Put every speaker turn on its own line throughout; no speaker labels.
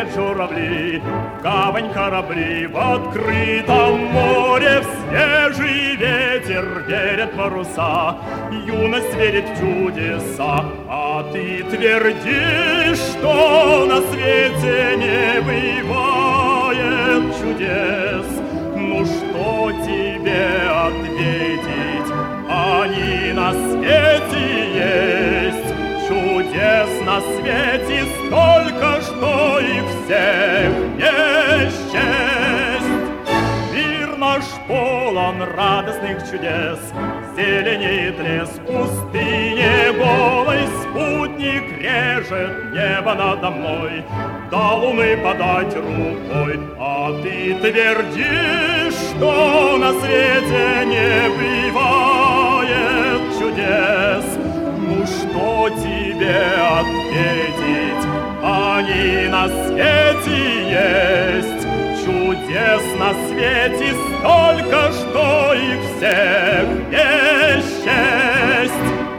журавли, в гавань корабли, в открытом море, в свежий ветер верят паруса, юность верит в чудеса. А ты твердишь, что на свете не бывает чудес. Ну что тебе ответить? Они на свете есть. Чудес на свете столько, что их всех не счесть. Мир наш полон радостных чудес, зеленеет лес в пустыне голой, спутник режет небо надо мной, до луны подать рукой. А ты твердишь, что на свете не бывает чудес. Ну что тебе ответить? Они на свете есть. Чудес на свете столько, что их всех не счесть.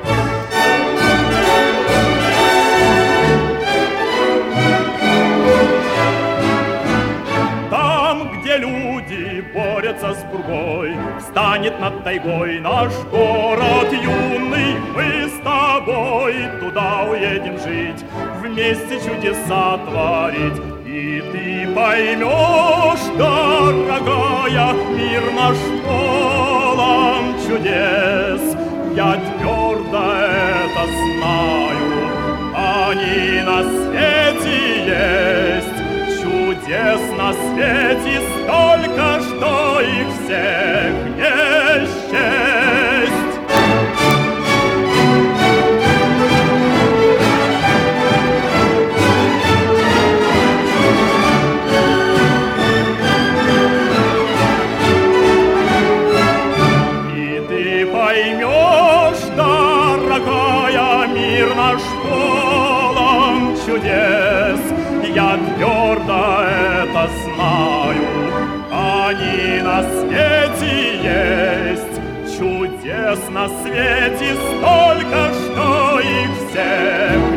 Там, где люди борются с пургой, встанет над тайгой наш город юный. Мы с тобой туда уедем жить, вместе чудеса творить. И ты поймешь, дорогая, мир наш полон чудес. Я твердо это знаю, они на свете есть. Чудес на свете столько, что их всех не счесть. Поймешь, дорогая, мир наш полон чудес. Я твердо это знаю, они на свете есть. Чудес на свете столько, что их всех